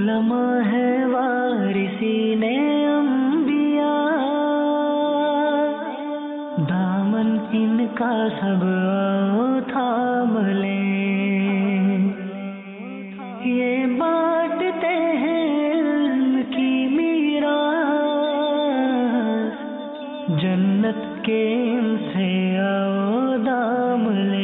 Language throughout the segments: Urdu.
उलमा है वारिसीने अंबिया, दामन इनका सब थाम ले। ये बांटते हैं इल्म की मीरास, जन्नत के इनसे आओ दाम ले।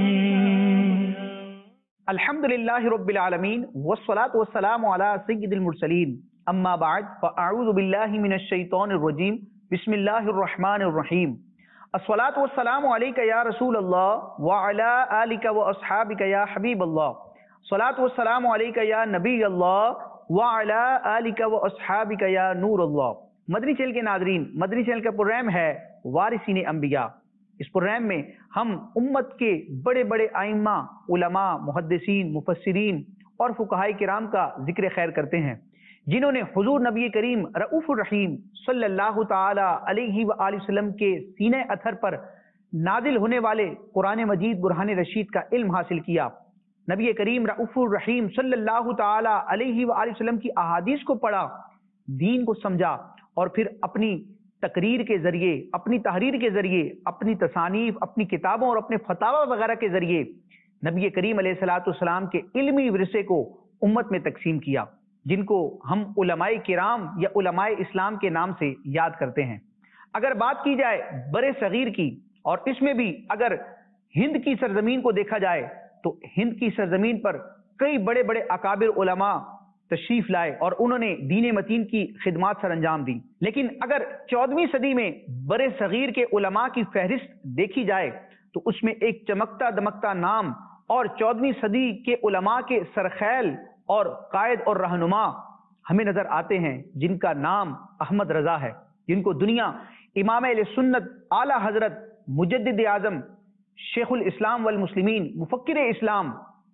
अल्हम्दुलिल्लाहि रब्बिल आलमीन वस्सलातु वस्सलामु अला सय्यिदिल मुरसलीन, अम्मा बाद फ़अऊज़ु बिल्लाहि मिनश शैतानिर रजीम, बिस्मिल्लाहिर रहमानिर रहीम। अस्सलातु वस्सलामु अलैका या रसूल अल्लाह व अला आलिका व अस्हाबिका या हबीब अल्लाह। सलातु वस्सलामु अलैका या नबी अल्लाह व अला आलिका व अस्हाबिका या नूर अल्लाह। मदनी चैनल के नाज़रीन, मदनी चैनल का प्रोग्राम है वारिसीने अंबिया। इस प्रोग्राम में हम उम्मत के बड़े बड़े आइम्मा, उलमा, मुहद्दिसीन, मुफस्सिरीन और फुक़हाए किराम का जिक्र खैर करते हैं, जिन्होंने हुजूर नबी करीम रऊफ़ुर रहीम सल्लल्लाहु ताला अलैहि व आलिहि वसल्लम के सीने अथर पर नाजिल होने वाले कुरान मजीद बुरहान रशीद का इल्म हासिल किया। नबी करीम रऊफ़ुर रहीम सल्लल्लाहु ताला अलैहि व आलिहि वसल्लम की अहादीस को पढ़ा, दीन को समझा और फिर अपनी तकरीर के जरिए, अपनी तहरीर के जरिए, अपनी तसानीफ, अपनी किताबों और अपने फतावा वगैरह के जरिए नबी करीम अलैहिस्सलाम के इल्मी विरसे को उम्मत में तकसीम किया, जिनको हम उलमाए किराम या उलमाए इस्लाम के नाम से याद करते हैं। अगर बात की जाए बड़े सगीर की, और इसमें भी अगर हिंद की सरजमीन को देखा जाए तो हिंद की सरजमीन पर कई बड़े बड़े अकाबिर उलमा तशरीफ लाए और उन्होंने दीन मतीन की खिदमत सर अंजाम दी। लेकिन अगर 14वीं सदी में बड़े सगीर के उलमा की फहरिस्त देखी जाए तो उसमें एक चमकता दमकता नाम और 14वीं सदी के उलमा के सरखैल और कायद और रहनुमा हमें नजर आते हैं, जिनका नाम अहमद रजा है, जिनको दुनिया इमाम अहले सुन्नत आला हजरत मुजद्दिद आजम शेखुल इस्लाम वल मुस्लिमीन मुफक्किर इस्लाम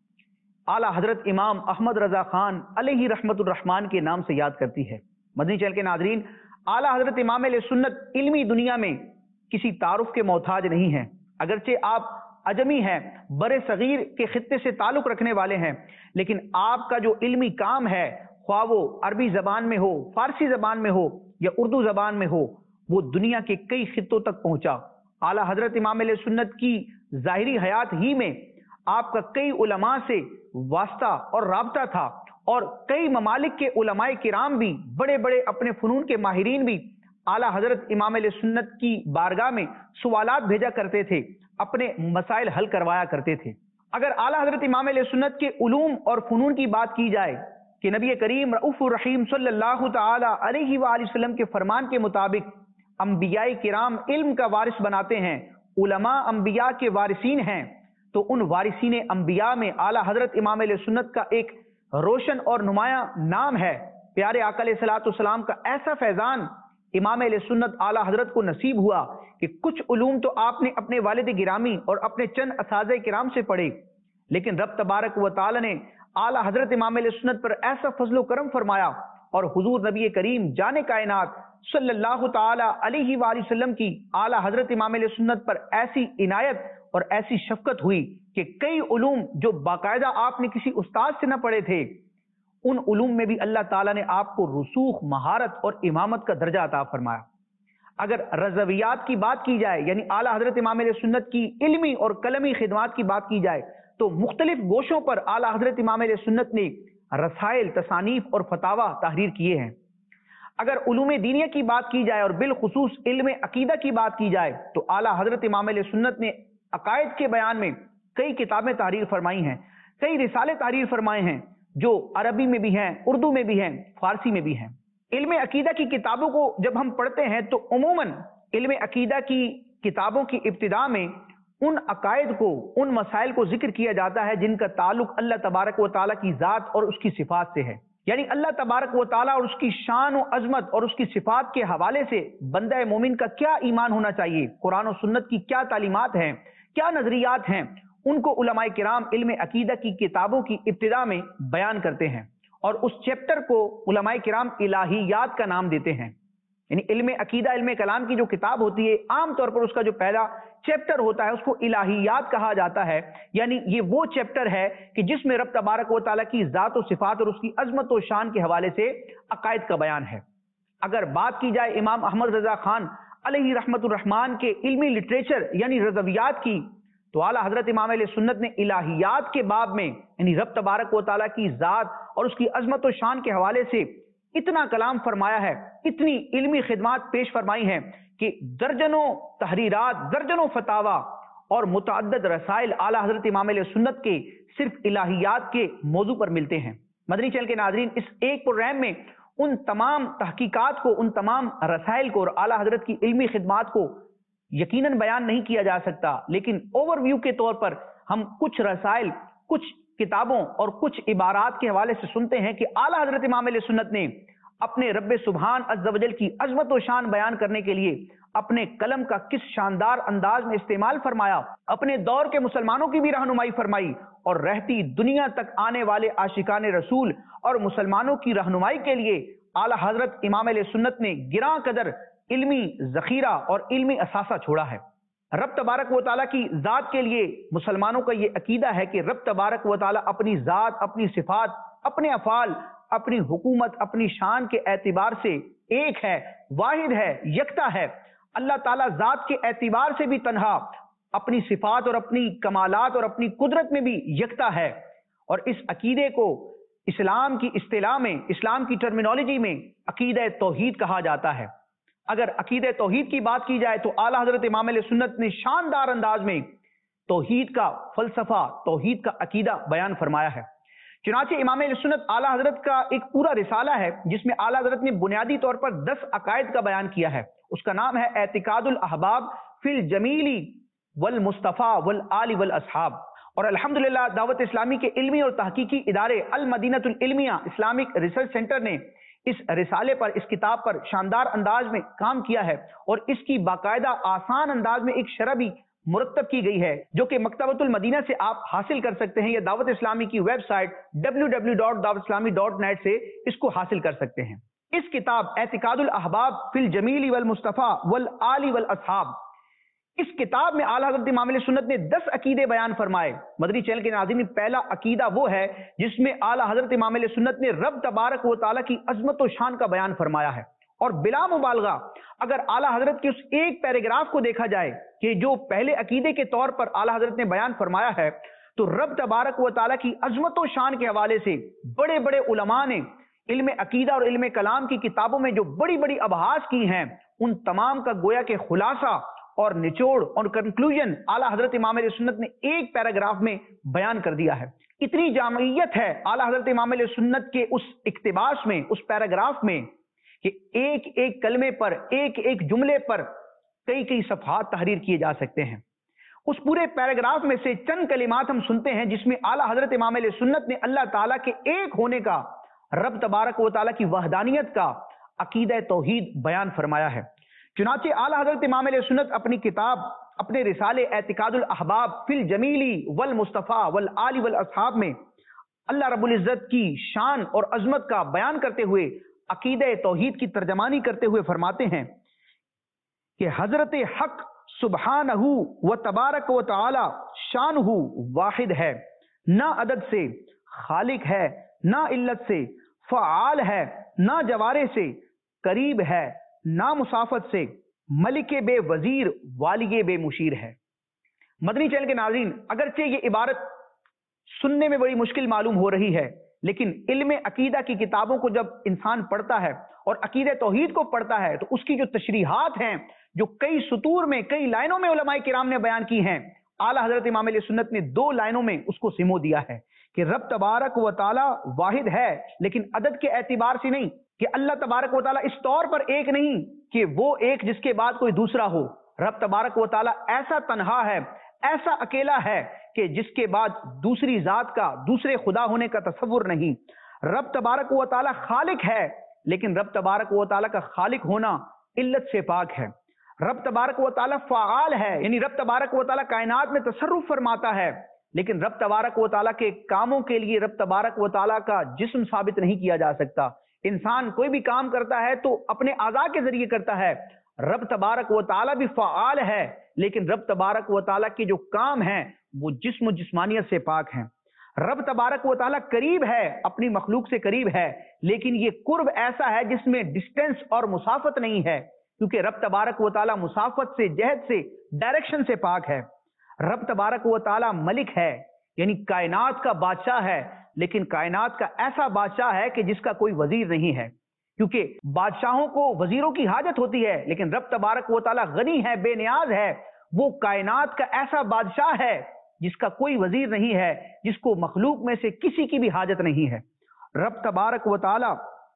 आला हजरत इमाम अहमद रजा खान अलैहि रहमतुर रहमान के नाम से याद करती है। मदनी चैनल के नाजरीन, आला हजरत इमाम अहले सुन्नत इल्मी दुनिया में किसी तारुफ के मोहताज नहीं है। अगरचे आप अजमी हैं, बड़े सगीर के खित्ते से ताल्लुक रखने वाले हैं, लेकिन आपका जो इल्मी काम है, ख्वाह वो अरबी जबान में हो, फारसी जबान में हो या उर्दू जबान में हो, वो दुनिया के कई खित्तों तक पहुंचा। आला हजरत इमाम अहले सुन्नत की जाहिरी हयात ही में आपका कई उलमा से वास्ता और राबता था और कई ममालिक के उलमाए किराम भी, बड़े बड़े अपने फनून के माहिरीन भी आला हजरत इमाम अहले सुन्नत की बारगाह में सवालात भेजा करते थे, अपने मसाइल हल करवाया करते थे। अगर आला हजरत इमाम अहले सुन्नत के उलूम और फनून की बात की जाए कि नबी करीम रऊफ़ुर रहीम सल्लल्लाहु ताला अलैहि व आलिहि वसल्लम के फरमान के मुताबिक अंबियाए किराम इल्म का वारिस बनाते हैं, उलमा अंबिया के वारिसीन हैं, तो उन वारिसीने अंबिया में आला हजरत इमाम अहले सुन्नत का एक रोशन और नुमाया नाम है। प्यारे आका अलैहिस्सलातु वस्सलाम का ऐसा फैजान इमाम अहले सुन्नत आला हजरत को नसीब हुआ कि कुछ उलूम तो आपने अपने वालिद गिरामी और अपने चंद असाज़े किराम से पढ़े, लेकिन रब तबारक व तआला ने आला हजरत इमाम अहले सुन्नत पर ऐसा फजल करम फरमाया और हुजूर नबी करीम जाने कायनात सल्लल्लाहु ताला अलैहि व आलिहि वसल्लम की आला हजरत इमाम अहले सुन्नत पर ऐसी इनायत और ऐसी शफकत हुई कि कई उलूम जो बाकायदा आपने किसी उस्ताद से न पढ़े थे, उन उलूम में भी अल्लाह ताला ने आपको रुसूख, महारत और इमामत का दर्जा अता फरमाया। अगर रज़वियात की बात की जाए, यानी आला हजरत इमाम अहले सुन्नत की इल्मी और कलमी खिदमात की बात की जाए, तो मुख्तलिफ गोशों पर आला हजरत इमाम अहले सुन्नत ने रसाइल, तसानीफ और फतावा तहरीर किए हैं। अगर उलूम दीनिया की बात की जाए और बिलखुसूस इल्म अकीदा की बात की जाए, तो आला हजरत इमाम अहले सुन्नत ने अकायद के बयान में कई किताबें तहरीर फरमाई हैं, कई रिसाले तहरीर फरमाए हैं, जो अरबी में भी हैं, उर्दू में भी हैं, फारसी में भी हैं। इल्म अकीदा की किताबों को जब हम पढ़ते हैं तो उमूमन इल्म अकीदा की किताबों की इब्तिदा में उन अकायद को, उन मसाइल को जिक्र किया जाता है जिनका ताल्लुक अल्लाह तबारक व ताला की ज़ात और उसकी सिफात से है। यानी अल्लाह तबारक व ताला और उसकी शान और अजमत और उसकी सिफात के हवाले से बंदा मोमिन का क्या ईमान होना चाहिए, कुरान और सुन्नत की क्या तालीमात हैं, क्या नजरियात हैं, उनको उलमाए किराम इल्म अकीदा की किताबों की इब्तिदा में बयान करते हैं और उस चैप्टर को उलमाए किराम इलाहियात का नाम देते हैं। یعنی علم عقیدہ علم کلام کی جو کتاب ہوتی ہے عام طور پر اس کا جو پہلا چیپٹر ہوتا ہے اس کو الہیات کہا جاتا ہے، یعنی یہ وہ چیپٹر ہے کہ جس میں رب تبارک و تعالیٰ کی ذات و صفات اور اس کی عظمت و شان کے حوالے سے عقائد کا بیان ہے۔ اگر بات کی جائے امام احمد رضا خان علیہ رحمت الرحمان کے علمی لٹریچر یعنی رضویات کی، تو اعلیٰ حضرت امام علیہ سنت نے الہیات کے باب میں یعنی رب تبارک و تعالیٰ کی ذات اور اس کی عظمت و شان کے حوالے سے اتنا کلام فرمایا ہے، اتنی علمی خدمات پیش فرمائی ہیں کہ درجنوں تحریرات، درجنوں فتاوا اور متعدد رسائل اعلیٰ حضرت امام علیہ سنت کے صرف الہیات کے موضوع پر ملتے ہیں۔ مدنی چینل کے ناظرین، اس ایک پروگرام میں ان تمام تحقیقات کو، ان تمام رسائل کو اور اعلیٰ حضرت کی علمی خدمات کو یقیناً بیان نہیں کیا جا سکتا، لیکن اوور ویو کے طور پر ہم کچھ رسائل، کچھ کتابوں اور کچھ عبارات کے حوالے سے سنتے ہیں کہ اعلیٰ حضرت امام علیہ سنت نے اپنے رب سبحان عز و جل کی عظمت و شان بیان کرنے کے لیے اپنے قلم کا کس شاندار انداز میں استعمال فرمایا، اپنے دور کے مسلمانوں کی بھی رہنمائی فرمائی اور رہتی دنیا تک آنے والے عاشقان رسول اور مسلمانوں کی رہنمائی کے لیے اعلیٰ حضرت امام علیہ سنت نے گراں قدر علمی ذخیرہ اور علمی اثاثہ چھوڑا ہے۔ رب تبارک و تعالیٰ کی ذات کے لیے مسلمانوں کا یہ عقیدہ ہے کہ رب تبارک و تعالیٰ اپنی ذات، اپنی صفات، اپنے افعال، اپنی حکومت، اپنی شان کے اعتبار سے ایک ہے، واحد ہے، یکتا ہے۔ اللہ تعالیٰ ذات کے اعتبار سے بھی تنہا، اپنی صفات اور اپنی کمالات اور اپنی قدرت میں بھی یکتا ہے، اور اس عقیدے کو اسلام کی اصطلاح میں، اسلام کی ٹرمینالوجی میں عقیدہ توحید کہا جاتا ہے۔ اگر عقیدہ توحید کی بات کی جائے تو اعلیٰ حضرت امام علیہ سنت نے شاندار انداز میں توحید کا فلسفہ، توحید کا عقیدہ بیان فرمایا ہے۔ چنانچہ امام علیہ سنت اعلیٰ حضرت کا ایک پورا رسالہ ہے جس میں اعلیٰ حضرت نے بنیادی طور پر 10 عقائد کا بیان کیا ہے۔ اس کا نام ہے اعتقاد الاحباب فی الجمیلی والمصطفیٰ والآل والاصحاب، اور الحمدللہ دعوت اسلامی کے علمی اور تحقیقی ادارے Al-Madinatul Ilmiyah Islamic research centre نے اس رسالے پر، اس کتاب پر شاندار انداز میں کام کیا ہے، اور اس کی باقاعدہ آسان انداز میں ایک شرح بھی مرتب کی گئی ہے جو کہ مکتبۃ المدینہ سے آپ حاصل کر سکتے ہیں یا دعوت اسلامی کی ویب سائٹ www.dawatislami.net سے اس کو حاصل کر سکتے ہیں۔ اس کتاب اعتقاد الاحباب فی الجمیل والمصطفیٰ والآل والاصحاب، اس کتاب میں اعلیٰ حضرت امام علیہ سنت نے 10 عقیدے بیان فرمائے۔ مدنی چینل کے ناظرین، پہلا عقیدہ وہ ہے جس میں اعلیٰ حضرت امام علیہ سنت نے رب تبارک و تعالیٰ کی عظمت و شان کا بیان فرمایا ہے، اور بلا مبالغہ اگر اعلیٰ حضرت کے اس ایک پیراگراف کو دیکھا جائے کہ جو پہلے عقیدے کے طور پر اعلیٰ حضرت نے بیان فرمایا ہے، تو رب تبارک و تعالیٰ کی عظمت و شان کے حوالے سے بڑے بڑے علماء نے علم عقیدہ اور علم کلام کی کتابوں میں جو بڑی بڑی ابحاث کی ہیں، ان تمام کا گویا کہ خلاصہ اور نچوڑ اور کنکلوژن اعلیٰ حضرت امام علیہ سنت نے ایک پیراگراف میں بیان کر دیا ہے۔ اتنی جامعیت ہے اعلیٰ حضرت امام علیہ سنت کے اس اقتباس میں، اس پیراگراف میں، کہ ایک ایک کلمے پر، ایک ایک جملے پر کئی کئی صفحات تحریر کیے جا سکتے ہیں۔ اس پورے پیراگراف میں سے چند کلمات ہم سنتے ہیں جس میں اعلیٰ حضرت امام علیہ سنت نے اللہ تعالیٰ کے ایک ہونے کا، رب تبارک و تعالیٰ کی وحدانیت کا عقیدہ توحید بیان فرمایا ہے۔ چنانچہ اعلیٰ حضرت امام علیہ سنت اپنی کتاب، اپنے رسالے اعتقاد الاحباب فی الجمیلی والمصطفیٰ والآل والاصحاب میں اللہ رب العزت کی شان اور عظمت کا بیان کرتے ہوئے عقیدہ توحید کی ترجمانی کرتے ہوئے فرماتے ہیں کہ حضرت حق سبحانہ و تبارک و تعالی شانہ واحد ہے، نہ عدد سے، خالق ہے، نہ علت سے، فعال ہے، نہ جوارے سے، قریب ہے، نہ مسافت سے، ملک بے وزیر، والی بے مشیر ہے۔ مدنی چینل کے ناظرین، اگرچہ یہ عبارت سننے میں بڑی مشکل معلوم ہو رہی ہے، لیکن علم عقیدہ کی کتابوں کو جب انسان پڑھتا ہے اور عقیدہ توحید کو پڑھتا ہے تو اس کی جو تشریحات ہیں، جو کئی سطور میں، کئی لائنوں میں علماء کرام نے بیان کی ہیں، اعلیٰ حضرت امام علیہ سنت نے 2 لائنوں میں اس کو سمو دیا ہے کہ رب تبارک و تعالی واحد ہے، لیکن عدد کے اعتبار سے نہیں، کہ اللہ تبارک و تعالی اس طور پر ایک نہیں کہ وہ ایک جس کے بعد کوئی دوسرا ہو۔ رب تبارک و تعالی ایسا تنہا ہے، ایسا اکیلا ہے کہ جس کے بعد دوسری ذات کا، دوسرے خدا ہونے کا تصور نہیں۔ رب تبارک و تعالی خالق ہے، لیکن رب تبارک و تعالی کا خالق ہونا علت سے پاک ہے۔ رب تبارک و تعالی فعال ہے، یعنی رب تبارک و تعالی کائنات میں تصرف فرماتا ہے، لیکن رب تبارک و تعالی کے کاموں کے لیے رب تبارک و تعالی کا جسم ثابت نہیں کیا جا سکتا۔ انسان کوئی بھی کام کرتا ہے تو اپنے اعضاء کے ذریعے کرتا ہے، رب تبارک و تعالیٰ بھی فعال ہے، لیکن رب تبارک و تعالیٰ کے جو کام ہیں وہ جسم و جسمانیت سے پاک ہیں۔ رب تبارک و تعالیٰ قریب ہے، اپنی مخلوق سے قریب ہے، لیکن یہ قرب ایسا ہے جس میں ڈسٹینس اور مسافت نہیں ہے، کیونکہ رب تبارک و تعالیٰ مسافت سے، جہت سے، ڈائریکشن سے پاک ہے۔ رب تبارک و تعالیٰ ملک ہے، یعنی کائنات کا بادشاہ ہے، لیکن کائنات کا ایسا بادشاہ ہے کہ جس کا کوئی وزیر نہیں ہے، کیونکہ بادشاہوں کو وزیروں کی حاجت ہوتی ہے، لیکن رب تبارک و تعالیٰ غنی ہے، بے نیاز ہے، وہ کائنات کا ایسا بادشاہ ہے جس کا کوئی وزیر نہیں ہے، جس کو مخلوق میں سے کسی کی بھی حاجت نہیں ہے۔ رب تبارک و تعالیٰ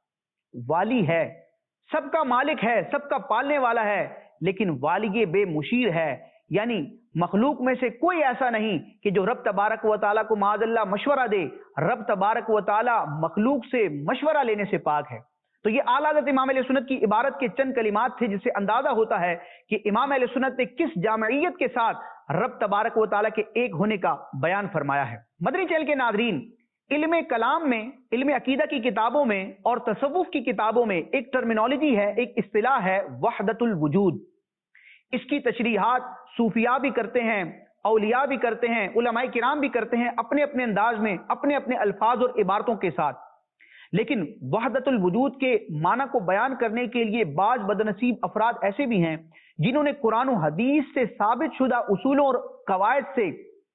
والی ہے، سب کا مالک ہے، سب کا پالنے والا ہے، لیکن والی بے مشیر ہے، یعنی مخلوق میں سے کوئی ایسا نہیں کہ جو رب تبارک و تعالیٰ کو معاذ اللہ مشورہ دے۔ رب تبارک و تعالیٰ مخلوق سے مشورہ لینے سے پاک ہے۔ تو یہ اعلیٰ حضرت امام علیہ سنت کی عبارت کے چند کلمات تھے جس سے اندازہ ہوتا ہے کہ امام علیہ سنت نے کس جامعیت کے ساتھ رب تبارک و تعالیٰ کے ایک ہونے کا بیان فرمایا ہے۔ مدنی چینل کے ناظرین، علم کلام میں، علم عقیدہ کی کتابوں میں اور تصوف کی کتابوں میں ایک ٹرمینالوجی ہے، ایک اصطلاح ہے وحدت الوجود۔ اس کی تشریحات صوفیاء بھی کرتے ہیں، اولیاء بھی کرتے ہیں، علماء کرام بھی کرتے ہیں، اپنے اپنے انداز میں، اپنے اپنے الفاظ اور عبارتوں کے ساتھ۔ لیکن وحدت الوجود کے معنی کو بیان کرنے کے لیے بعض بدنصیب افراد ایسے بھی ہیں جنہوں نے قرآن و حدیث سے ثابت شدہ اصولوں اور قواعد سے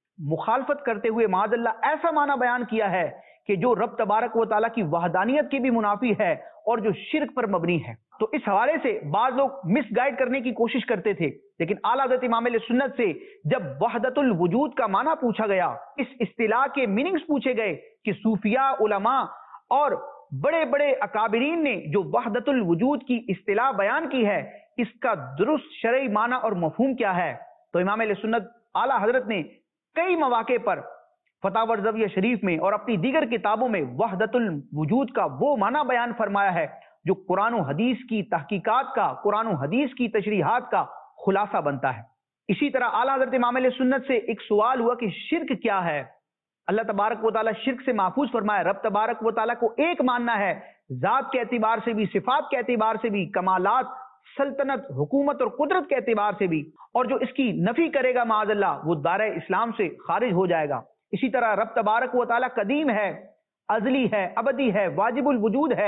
مخالفت کرتے ہوئے معاذ اللہ ایسا معنی بیان کیا ہے کہ جو رب تبارک و تعالیٰ کی وحدانیت کی بھی منافی ہے اور جو شرک پر مبنی ہے۔ تو اس حوالے سے بعض لوگ مس گائیڈ کرنے کی کوشش کرتے تھے، لیکن اعلیٰ حضرت امام علیہ سنت سے جب وحدت الوجود کا معنی پوچھا گیا، اس اصطلاح کے میننگز پوچھے گئے کہ صوفیاء، علماء اور بڑے بڑے اکابرین نے جو وحدت الوجود کی اصطلاح بیان کی ہے، اس کا درست شرعی معنی اور مفہوم کیا ہے، تو امام علیہ سنت اعلیٰ حضرت نے کئی مواقع پر فتاوی الرضویہ شریف میں اور اپنی دیگر کتابوں میں وحدت الوجود کا وہ معنی بیان فرمایا ہے جو قرآن و حدیث کی تحقیقات کا، قرآن و حدیث کی تشریحات کا خلاصہ بنتا ہے۔ اسی طرح اعلیٰ حضرت امام علیہ سنت سے ایک سوال ہوا کہ شرک کیا ہے؟ اللہ تبارک و تعالیٰ شرک سے محفوظ فرمایا، رب تبارک و تعالیٰ کو ایک ماننا ہے، ذات کے اعتبار سے بھی، صفات کے اعتبار سے بھی، کمالات، سلطنت، حکومت اور قدرت کے اعتبار سے بھی، اور جو اس کی نفی کرے گا معاذ اللہ وہ دائرہ اسلام سے خارج ہو جائے گا۔ اسی طرح رب تبارک و تعالیٰ قدیم ہے، ازلی ہے، ابدی ہے، واجب الوجود ہے۔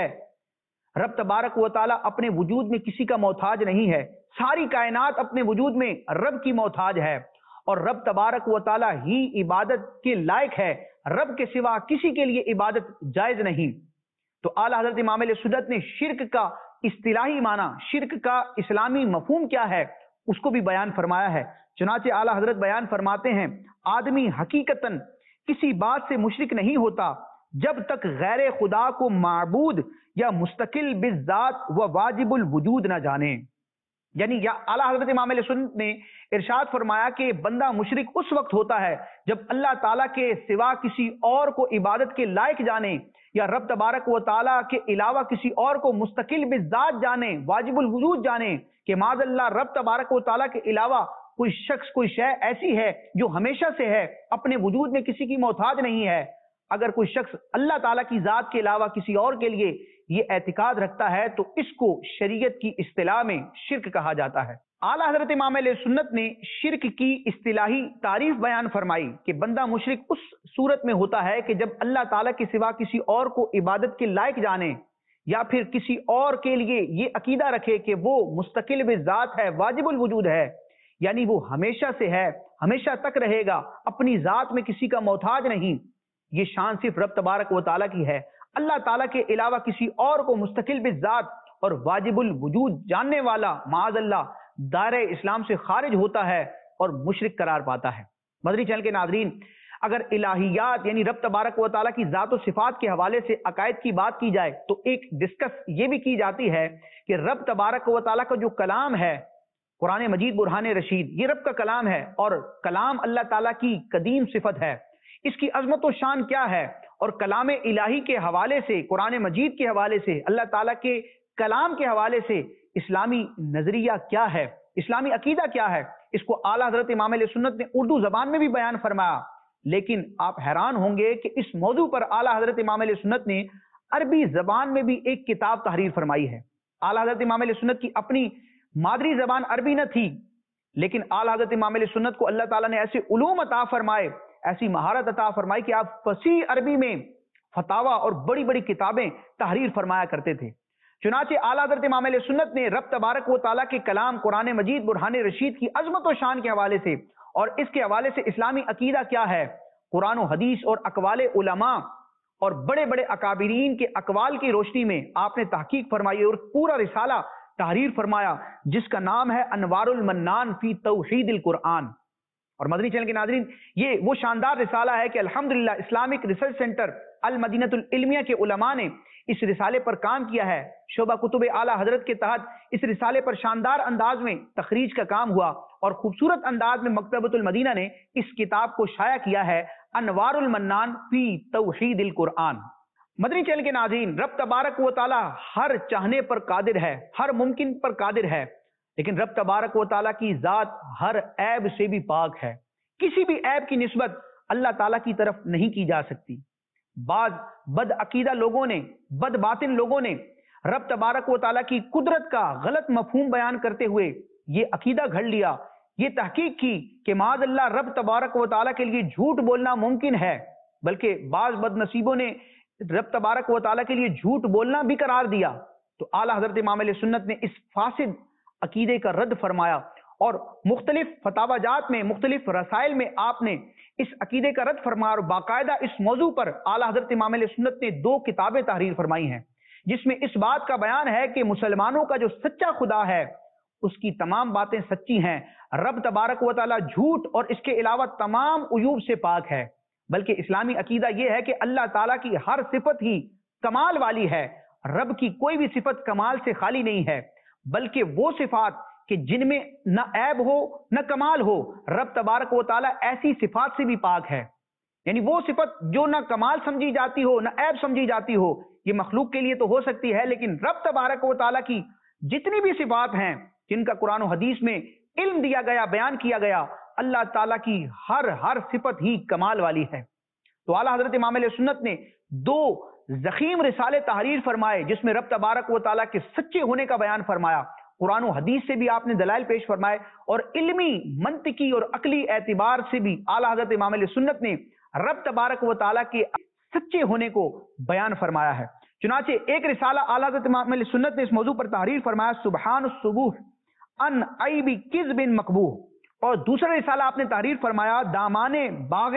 رب تبارک و تعالیٰ اپنے وجود میں کسی کا محتاج نہیں ہے، ساری کائنات اپنے وجود میں رب کی محتاج ہے، اور رب تبارک و تعالیٰ ہی عبادت کے لائق ہے، رب کے سوا کسی کے لیے عبادت جائز نہیں۔ تو اعلیٰ حضرت امام علیہ سنت نے شرک کا اصطلاحی معنی، شرک کا اسلامی مفہوم کیا ہے، اس کو بھی بیان فرمایا ہے۔ چنانچہ اعلیٰ حضرت بیان فرماتے ہیں، آدمی حقیقتاً کسی بات سے مشرک نہیں ہوتا جب تک غیر خدا کو معبود یا مستقل بالذات و واجب الوجود نہ جانے۔ یعنی اعلیٰ حضرت امام علیہ سنت نے ارشاد فرمایا کہ بندہ مشرک اس وقت ہوتا ہے جب اللہ تعالیٰ کے سوا کسی اور کو عبادت کے لائق جانے، یا رب تبارک و تعالیٰ کے علاوہ کسی اور کو مستقل بالذات جانے، واجب الوجود جانے کہ معاذ اللہ رب تبارک و تعالیٰ کے علاوہ کوئی شخص، کوئی شے ایسی ہے جو ہمیشہ سے ہے، اپنے وجود میں کسی کی محتاج نہیں ہے۔ اگر کوئی شخص اللہ تعالیٰ کی ذات کے علاوہ کسی اور کے لیے یہ اعتقاد رکھتا ہے تو اس کو شریعت کی اصطلاح میں شرک کہا جاتا ہے۔ اعلیٰ حضرت امام علیہ سنت نے شرک کی اصطلاحی تعریف بیان فرمائی کہ بندہ مشرک اس صورت میں ہوتا ہے کہ جب اللہ تعالیٰ کے سوا کسی اور کو عبادت کے لائق جانے، یا پھر کسی اور کے لیے یہ عقیدہ رکھے کہ وہ مستقل بالذات ہے، واجب الوجود ہے، یعنی وہ ہمیشہ سے ہے، ہمیشہ تک رہے گا، اپنی ذات میں کسی کا محتاج نہیں۔ یہ شان صرف رب تبارک و تعالیٰ کی ہے۔ اللہ تعالیٰ کے علاوہ کسی اور کو مستقل بالذات اور واجب الوجود جاننے والا معاذ اللہ دائرہ اسلام سے خارج ہوتا ہے اور مشرک قرار پاتا ہے۔ مدنی چینل کے ناظرین، اگر الہیات یعنی رب تبارک و تعالیٰ کی ذات و صفات کے حوالے سے عقائد کی بات کی جائے تو ایک ڈسکس یہ بھی کی جاتی ہے کہ رب تبارک و تعالیٰ کا جو کلام ہے، قرآن مجید برہان رشید، یہ رب کا کلام ہے، اور کلام اللہ تعالیٰ کی قدیم صفت ہے۔ اس کی عظمت و شان کیا ہے، اور کلام الہی کے حوالے سے، قرآن مجید کے حوالے سے، اللہ تعالیٰ کے کلام کے حوالے سے اسلامی نظریہ کیا ہے، اسلامی عقیدہ کیا ہے، اس کو اعلیٰ حضرت امام علیہ سنت نے اردو زبان میں بھی بیان فرمایا۔ لیکن آپ حیران ہوں گے کہ اس موضوع پر اعلیٰ حضرت امام علیہ سنت نے عربی زبان میں بھی ایک کتاب تحریر فرمائی ہے۔ اعلیٰ حضرت امام علیہ سنت کی اپنی مادری زبان عربی نہ تھی، لیکن اعلیٰ حضرت امام علیہ سنت کو اللہ تعالیٰ نے ایسے علوم عطا فرمائے، ایسی مہارت عطا فرمائی کہ آپ فصیح عربی میں فتاوا اور بڑی بڑی کتابیں تحریر فرمایا کرتے تھے۔ چنانچہ اعلیٰ حضرت امام علیہ سنت نے رب تبارک و تعالیٰ کے کلام قرآن مجید برہان رشید کی عظمت و شان کے حوالے سے اور اس کے حوالے سے اسلامی عقیدہ کیا ہے، قرآن و حدیث اور اقوال علماء اور بڑے بڑے اکابرین کے اقوال کی روشنی میں آپ نے تحقیق فرمائی اور پورا رسالہ تحریر فرمایا جس کا نام ہے انوار المنان فی توحید القرآن۔ اور مدنی چینل کے ناظرین، یہ وہ شاندار رسالہ ہے کہ الحمدللہ Islamic research centre Al-Madinatul Ilmiyah کے علماء نے اس رسالے پر کام کیا ہے۔ شعبہ کتب اعلیٰ حضرت کے تحت اس رسالے پر شاندار انداز میں تخریج کا کام ہوا اور خوبصورت انداز میں مکتبۃ المدینہ نے اس کتاب کو شائع کیا ہے، انوار المنان فی توحید القرآن۔ مدنی چینل کے ناظرین، رب تبارک و تعالی ہر چاہنے پر قادر ہے، ہر ممکن پر قادر ہے، لیکن رب تبارک و تعالیٰ کی ذات ہر عیب سے بھی پاک ہے۔ کسی بھی عیب کی نسبت اللہ تعالیٰ کی طرف نہیں کی جا سکتی۔ بعض بد عقیدہ لوگوں نے، بد باطن لوگوں نے رب تبارک و تعالیٰ کی قدرت کا غلط مفہوم بیان کرتے ہوئے یہ عقیدہ گھڑ لیا، یہ تحقیق کی کہ معاذ اللہ رب تبارک و تعالیٰ کے لیے جھوٹ بولنا ممکن ہے، بلکہ بعض بد نصیبوں نے رب تبارک و تعالیٰ کے لیے جھوٹ بولنا بھی قرار دیا۔ تو اعلیٰ حضرت امام علیہ سنت نے اس فاسد عقیدے کا رد فرمایا اور مختلف فتاوا جات میں، مختلف رسائل میں آپ نے اس عقیدے کا رد فرمایا اور باقاعدہ اس موضوع پر اعلیٰ حضرت امام علیہ سنت نے 2 کتابیں تحریر فرمائی ہیں، جس میں اس بات کا بیان ہے کہ مسلمانوں کا جو سچا خدا ہے اس کی تمام باتیں سچی ہیں، رب تبارک و تعالیٰ جھوٹ اور اس کے علاوہ تمام عیوب سے پاک ہے، بلکہ اسلامی عقیدہ یہ ہے کہ اللہ تعالیٰ کی ہر صفت ہی کمال والی ہے، رب کی کوئی بھی صفت کمال سے خالی نہیں ہے، بلکہ وہ صفات کہ جن میں نہ عیب ہو نہ کمال ہو، رب تبارک و تعالیٰ ایسی صفات سے بھی پاک ہے۔ یعنی وہ صفت جو نہ کمال سمجھی جاتی ہو نہ عیب سمجھی جاتی ہو، یہ مخلوق کے لیے تو ہو سکتی ہے، لیکن رب تبارک و تعالیٰ کی جتنی بھی صفات ہیں جن کا قرآن و حدیث میں علم دیا گیا، بیان کیا گیا، اللہ تعالیٰ کی ہر صفت ہی کمال والی ہے۔ تو اعلیٰ حضرت امام علیہ سنت نے 2 ضخیم رسالے تحریر فرمائے جس میں رب تبارک و تعالیٰ کے سچے ہونے کا بیان فرمایا، قرآن و حدیث سے بھی آپ نے دلائل پیش فرمائے اور علمی، منطقی اور عقلی اعتبار سے بھی اعلیٰ حضرت امام علیہ سنت نے رب تبارک و تعالیٰ کے سچے ہونے کو بیان فرمایا ہے۔ چنانچہ ایک رسالہ اعلیٰ حضرت امام علیہ سنت نے اس موضوع پر تحریر فرمایا، سبحان الصبوح ان عیب کذب مقبوح، اور دوسرا رسالہ آپ نے تحریر فرمایا دامان باغ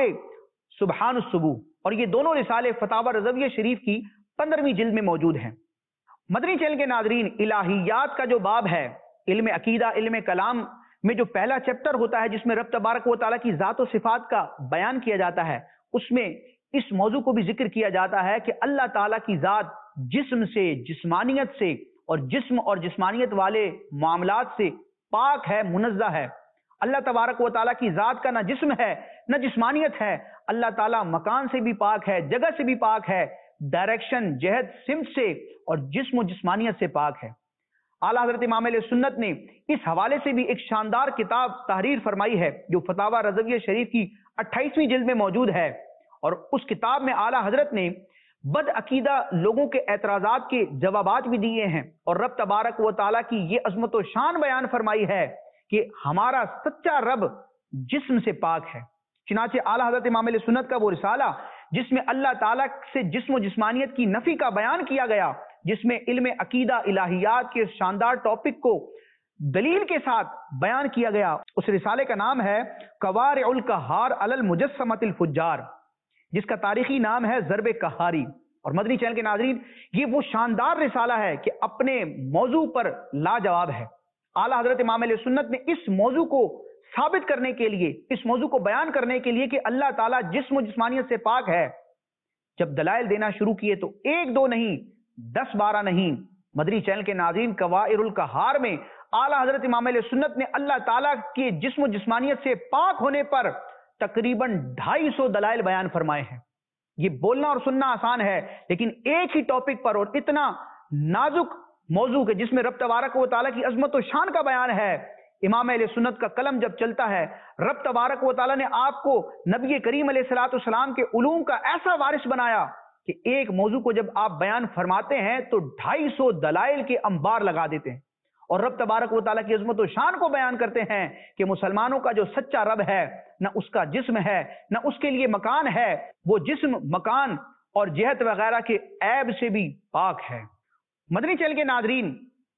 سبحان الصبوح، اور یہ دونوں رسالے فتاوی رضویہ شریف کی 15ویں جلد میں موجود ہیں۔ مدنی چینل کے ناظرین، الہیات کا جو باب ہے، علم عقیدہ، علم کلام میں جو پہلا چیپٹر ہوتا ہے جس میں رب تبارک و تعالیٰ کی ذات و صفات کا بیان کیا جاتا ہے، اس میں اس موضوع کو بھی ذکر کیا جاتا ہے کہ اللہ تعالیٰ کی ذات جسم سے، جسمانیت سے اور جسم اور جسمانیت والے معاملات سے پاک ہے، منزہ ہے۔ اللہ تبارک و تعالیٰ کی ذات کا نہ جسم ہے نہ جسمانیت ہے، اللہ تعالیٰ مکان سے بھی پاک ہے، جگہ سے بھی پاک ہے، ڈائریکشن، جہت، سمت سے اور جسم و جسمانیت سے پاک ہے۔ اعلیٰ حضرت امام علیہ سنت نے اس حوالے سے بھی ایک شاندار کتاب تحریر فرمائی ہے جو فتاوی رضویہ شریف کی 28ویں جلد میں موجود ہے، اور اس کتاب میں اعلیٰ حضرت نے بد عقیدہ لوگوں کے اعتراضات کے جوابات بھی دیے ہیں اور رب تبارک و تعالیٰ کی یہ عظمت و شان بیان فرمائی ہے کہ ہمارا سچا رب جسم سے پاک ہے۔ چنانچہ اعلیٰ حضرت امام علیہ سنت کا وہ رسالہ جس میں اللہ تعالیٰ سے جسم و جسمانیت کی نفی کا بیان کیا گیا، جس میں علم عقیدہ، الہیات کے شاندار ٹاپک کو دلیل کے ساتھ بیان کیا گیا، اس رسالے کا نام ہے قوارع القہار علی المجسمۃ الفجار، جس کا تاریخی نام ہے ضرب قہاری۔ اور مدنی چینل کے ناظرین، یہ وہ شاندار رسالہ ہے کہ اپنے موضوع پر لاجواب ہے۔ اعلیٰ حضرت امام علیہ سنت نے اس موضوع کو ثابت کرنے کے لیے، اس موضوع کو بیان کرنے کے لیے کہ اللہ تعالیٰ جسم و جسمانیت سے پاک ہے، جب دلائل دینا شروع کیے تو 1 2 نہیں، 10 12 نہیں۔ مدنی چینل کے ناظرین، قوارع القہار میں اعلیٰ حضرت امام علیہ سنت نے اللہ تعالیٰ کے جسم و جسمانیت سے پاک ہونے پر تقریباً 250 دلائل بیان فرمائے ہیں۔ یہ بولنا اور سننا آسان ہے، لیکن ایک ہی ٹاپک پر اور اتنا نازک موضوع کے جس میں رب تبارک و تعالیٰ کی عظمت و شان کا بیان ہے، امام اہل سنت کا قلم جب چلتا ہے، رب تبارک و تعالیٰ نے آپ کو نبی کریم علیہ الصلوۃ والسلام کے علوم کا ایسا وارث بنایا کہ ایک موضوع کو جب آپ بیان فرماتے ہیں تو 250 دلائل کے انبار لگا دیتے ہیں اور رب تبارک و تعالیٰ کی عظمت و شان کو بیان کرتے ہیں کہ مسلمانوں کا جو سچا رب ہے نہ اس کا جسم ہے نہ اس کے لیے مکان ہے، وہ جسم، مکان اور جہت وغیرہ کے عیب سے بھی پاک ہے۔ مدنی چینل کے ناظرین،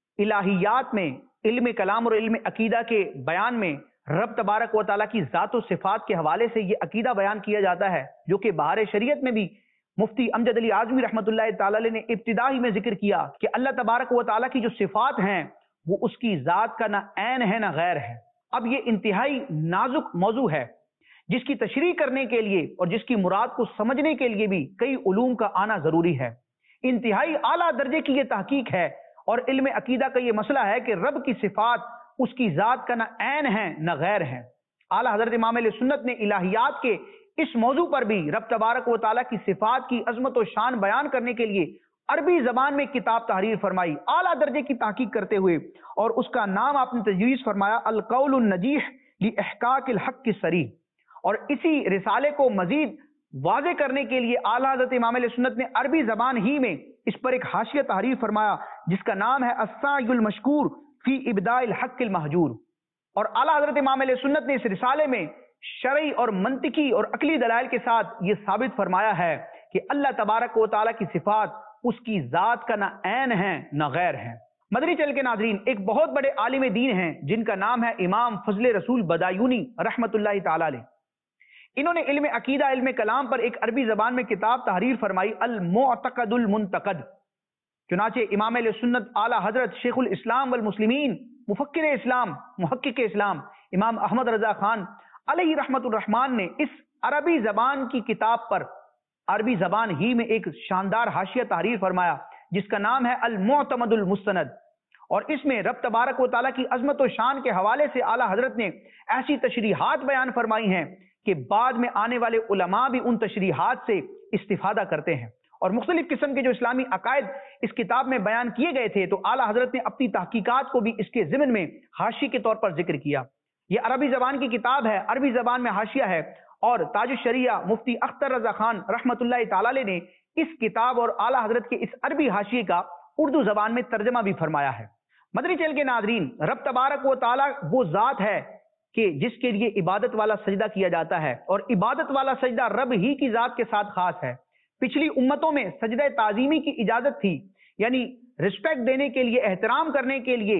الہیات میں، علم کلام اور علم عقیدہ کے بیان میں رب تبارک و تعالیٰ کی ذات و صفات کے حوالے سے یہ عقیدہ بیان کیا جاتا ہے جو کہ بہار شریعت میں بھی مفتی امجد علی اعظمی رحمۃ اللہ تعالی علیہ نے ابتدا ہی میں ذکر کیا کہ اللہ تبارک و تعالیٰ کی جو صفات ہیں وہ اس کی ذات کا نہ عین ہے نہ غیر ہے۔ اب یہ انتہائی نازک موضوع ہے جس کی تشریح کرنے کے لیے اور جس کی مراد کو سمجھنے کے لیے بھی کئی علوم کا آنا ضروری ہے۔ انتہائی اعلیٰ درجے کی یہ تحقیق ہے اور علم عقیدہ کا یہ مسئلہ ہے کہ رب کی صفات اس کی ذات کا نہ عین ہے نہ غیر ہے۔ اعلیٰ حضرت امام اہل سنت نے الہیات کے اس موضوع پر بھی رب تبارک و تعالیٰ کی صفات کی عظمت و شان بیان کرنے کے لیے عربی زبان میں کتاب تحریر فرمائی اعلیٰ درجے کی تحقیق کرتے ہوئے، اور اس کا نام آپ نے تجویز فرمایا القول النجیح لاحقاق الحق الصریح۔ اور اسی رسالے کو مزید واضح کرنے کے لیے اعلیٰ حضرت امام اہل سنت نے عربی زبان ہی میں اس پر ایک حاشیہ تحریر فرمایا جس کا نام ہے السعی المشکور فی ابداء الحق المہجور۔ اور اعلیٰ حضرت امام اہل سنت نے اس رسالے میں شرعی اور منطقی اور عقلی دلائل کے ساتھ یہ ثابت فرمایا ہے کہ اللہ تبارک و تعالیٰ کی صفات اس کی ذات کا نہ عین ہے نہ غیر ہے۔ مدنی چینل کے ناظرین، ایک بہت بڑے عالم دین ہیں جن کا نام ہے امام فضل رسول بدایونی رحمۃ اللہ تعالی علیہ۔ انہوں نے علم عقیدہ، علم کلام پر ایک عربی زبان میں کتاب تحریر فرمائی المعتقد المنتقد۔ چنانچہ امام اہل سنت اعلیٰ حضرت شیخ الاسلام والمسلمین، مفکر اسلام، محقق اسلام امام احمد رضا خان علیہ رحمت الرحمن نے اس عربی زبان کی کتاب پر عربی زبان ہی میں ایک شاندار حاشیہ تحریر فرمایا جس کا نام ہے المعتمد المستند۔ اور اس میں رب تبارک و تعالیٰ کی عظمت و شان کے حوالے سے اعلیٰ حضرت نے ایسی تشریحات بیان فرمائی ہیں کہ بعد میں آنے والے علماء بھی ان تشریحات سے استفادہ کرتے ہیں، اور مختلف قسم کے جو اسلامی عقائد اس کتاب میں بیان کیے گئے تھے تو اعلیٰ حضرت نے اپنی تحقیقات کو بھی اس کے ضمن میں حاشی کے طور پر ذکر کیا۔ یہ عربی زبان کی کتاب ہے، عربی زبان میں حاشیہ ہے، اور تاج الشریعہ مفتی اختر رضا خان رحمۃ اللہ تعالی علیہ نے اس کتاب اور اعلیٰ حضرت کے اس عربی حاشیے کا اردو زبان میں ترجمہ بھی فرمایا ہے۔ مدنی چینل کے ناظرین، رب تبارک و تعالیٰ وہ ذات ہے کہ جس کے لیے عبادت والا سجدہ کیا جاتا ہے، اور عبادت والا سجدہ رب ہی کی ذات کے ساتھ خاص ہے۔ پچھلی امتوں میں سجدہ تعظیمی کی اجازت تھی، یعنی رسپیکٹ دینے کے لیے، احترام کرنے کے لیے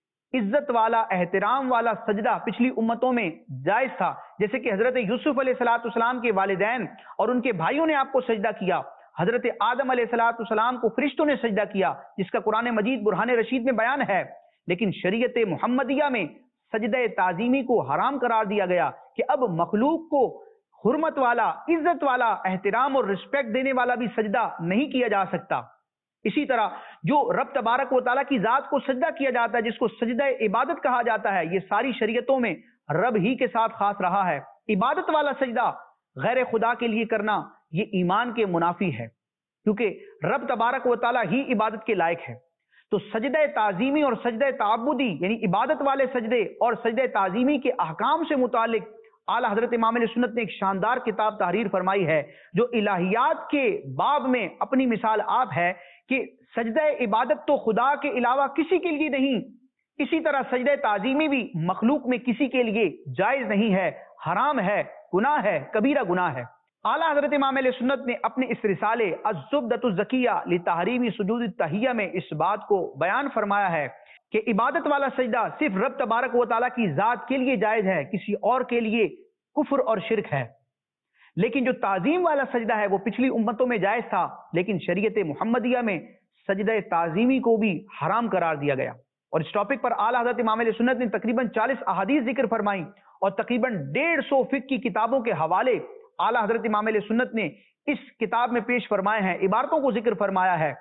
عزت والا، احترام والا سجدہ پچھلی امتوں میں جائز تھا، جیسے کہ حضرت یوسف علیہ السلام کے والدین اور ان کے بھائیوں نے آپ کو سجدہ کیا، حضرت آدم علیہ السلام کو فرشتوں نے سجدہ کیا، جس کا قرآن مجید برہان رشید میں بیان ہے۔ لیکن شریعت محمدیہ میں سجدہ تعظیمی کو حرام قرار دیا گیا کہ اب مخلوق کو حرمت والا، عزت والا، احترام اور رسپیکٹ دینے والا بھی سجدہ نہیں کیا جا سکتا۔ اسی طرح جو رب تبارک و تعالیٰ کی ذات کو سجدہ کیا جاتا ہے، جس کو سجدہ عبادت کہا جاتا ہے، یہ ساری شریعتوں میں رب ہی کے ساتھ خاص رہا ہے۔ عبادت والا سجدہ غیر خدا کے لیے کرنا یہ ایمان کے منافی ہے، کیونکہ رب تبارک و تعالیٰ ہی عبادت کے لائق ہے۔ تو سجدہ تعظیمی اور سجدہ تعبدی یعنی عبادت والے سجدے اور سجدہ تعظیمی کے احکام سے متعلق اعلیٰ حضرت امام علیہ سنت نے ایک شاندار کتاب تحریر فرمائی ہے جو الہیات کے باب میں اپنی مثال آپ ہے کہ سجدہ عبادت تو خدا کے علاوہ کسی کے لیے نہیں، اسی طرح سجدہ تعظیمی بھی مخلوق میں کسی کے لیے جائز نہیں ہے، حرام ہے، گناہ ہے، کبیرہ گناہ ہے۔ اعلیٰ حضرت امام علیہ سنت نے اپنے اس رسالے الزبدۃ الزکیہ لتحریم سجود التحیہ میں اس بات کو بیان فرمایا ہے کہ عبادت والا سجدہ صرف رب تبارک و تعالیٰ کی ذات کے لیے جائز ہے، کسی اور کے لیے کفر اور شرک ہے۔ لیکن جو تعظیم والا سجدہ ہے وہ پچھلی امتوں میں جائز تھا، لیکن شریعت محمدیہ میں سجدہ تعظیمی کو بھی حرام قرار دیا گیا۔ اور اس ٹاپک پر اعلیٰ حضرت امام علیہ سنت نے تقریباً 40 احادیث ذکر فرمائی اور تقریباً 150 فقہ کی کتابوں کے حوالے اعلیٰ حضرت امام علیہ سنت نے اس کتاب میں پیش فرمائے ہیں، عبارتوں کو ذکر فرمایا ہے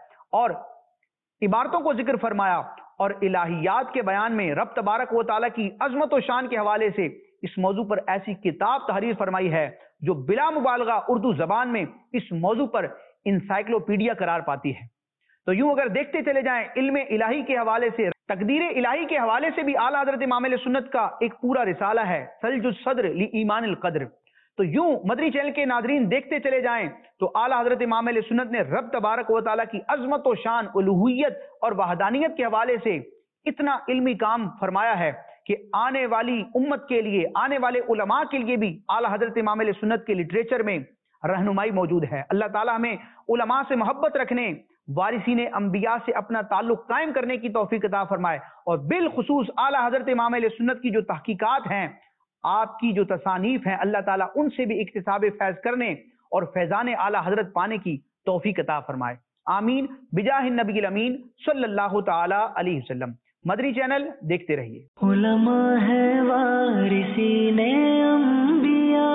اور الہیات کے بیان میں رب تبارک و تعالیٰ کی عظمت و شان کے حوالے سے اس موضوع پر ایسی کتاب تحریر فرمائی ہے جو بلا مبالغہ اردو زبان میں اس موضوع پر انسائکلوپیڈیا قرار پاتی ہے۔ تو یوں اگر دیکھتے چلے جائیں علم الہی کے حوالے سے، تقدیر الہی کے حوالے سے بھی اعلیٰ حضرت امام علیہ سنت کا ایک پورا رسالہ ہے ثلج الصدر لایمان القدر۔ تو یوں مدنی چینل کے ناظرین دیکھتے چلے جائیں تو اعلیٰ حضرت امام اہل سنت نے رب تبارک و تعالیٰ کی عظمت و شان، الوہیت اور وحدانیت کے حوالے سے اتنا علمی کام فرمایا ہے کہ آنے والی امت کے لیے، آنے والے علماء کے لیے بھی اعلیٰ حضرت امام اہل سنت کے لٹریچر میں رہنمائی موجود ہے۔ اللہ تعالیٰ ہمیں علماء سے محبت رکھنے، وارثین انبیاء سے اپنا تعلق قائم کرنے کی توفیق عطا فرمائے، اور بالخصوص اعلیٰ حضرت امام اہل سنت کی جو تحقیقات ہیں، آپ کی جو تصانیف ہیں، اللہ تعالیٰ ان سے بھی اکتساب فیض کرنے اور فیضان اعلیٰ حضرت پانے کی توفیق عطا فرمائے، آمین بجاہ النبی الامین صلی اللہ تعالی علیہ وسلم۔ مدنی چینل دیکھتے رہیے۔ علماء ہے وارثین انبیاء،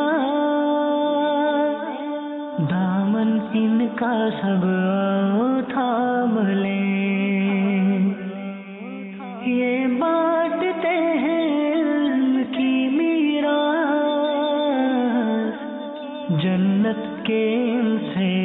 دامن ان کا سب تھام لیں، یہ بانٹتے ہیں علم کی میراث، جنت کے ان سے